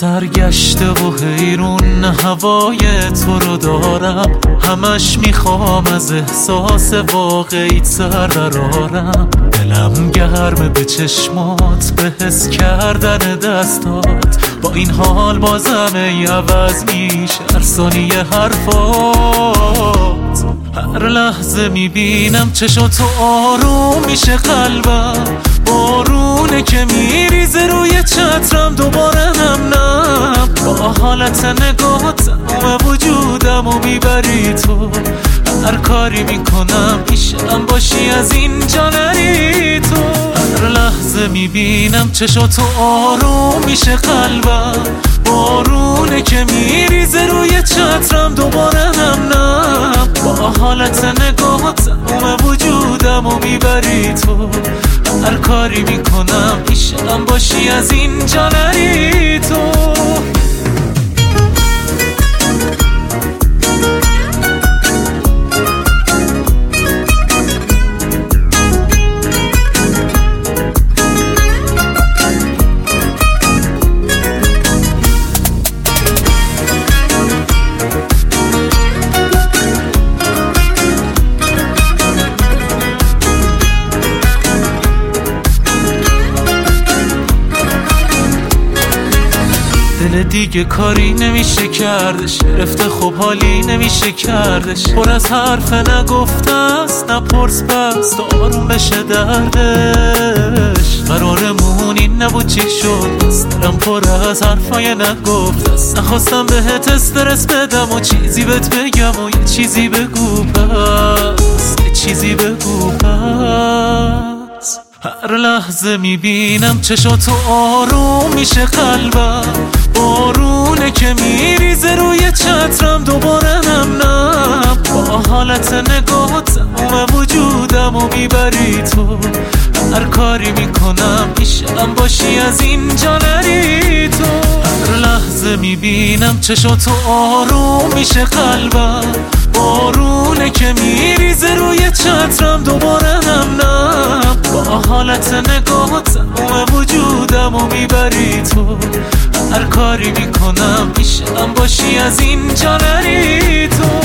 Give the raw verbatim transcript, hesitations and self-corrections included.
سرگشته و حیرون هوای تو رو دارم، همش میخوام از احساس واقعیت سر درارم. دلم گرمه به چشمات، به حس کردن دستات، با این حال بازم ای عوض میشه هر ثانیه حرفات. هر لحظه میبینم چشاتو آروم میشه قلبم، بارونه که میریزه روی چترم دوباره نم نم. با حالت نگاهت تمام وجودم و میبری تو، هر کاری میکنم پیشم باشی از اینجا نری تو. هر لحظه میبینم چشاتو آروم میشه قلبم، بارونه که میریزه روی چترم دوباره نم نم. با حالت نگاهت تمام وجودم و میبری تو، هر کاری میکنم پیشم باشی از اینجا نری تو. دل دیگه کاری نمیشه کردش، رفته خوب حالی نمیشه کردش. پر از حرف نگفته است، نپرس بس تا آروم بشه دردش. قرارمون این نبود چی شد، دلم پر از حرفای نگفته است. نخواستم بهت استرس بدم و چیزی بهت بگم و یه چیزی بگو پس، یه چیزی بگو پس. هر لحظه میبینم چشاتو آروم میشه قلبم، بارونه که میریزه روی چترم دوباره نم نم. با حالت نگاهت تمام وجودم و میبری تو، هر کاری میکنم پیشم باشی از اینجا نری تو. هر لحظه میبینم چشاتو آروم میشه قلبم، بارونه که میریزه روی چترم دوباره نم نم. با حالت نگاهت تمام وجودم و میبری تو، هر کاری میکنم پیشم باشی از اینجا نری تو.